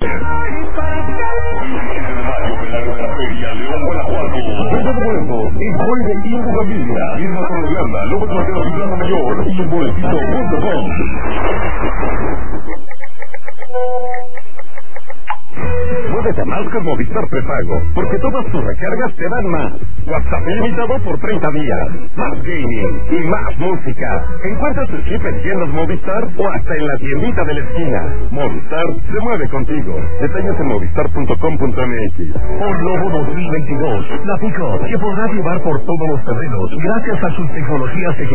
Irma Prologanda, López Mateo y Plaza Mayor y el boletito.com. Muévete más con Movistar Prepago, porque todas tus recargas te dan más. WhatsApp ilimitado por 30 días, más gaming y más música. Encuentra tu chip en tiendas Movistar o hasta en la tiendita de la esquina. Movistar se mueve contigo. Detalles en movistar.com.mx. Por Lobo 2022, la pick-up que podrá llevar por todos los terrenos gracias a sus tecnologías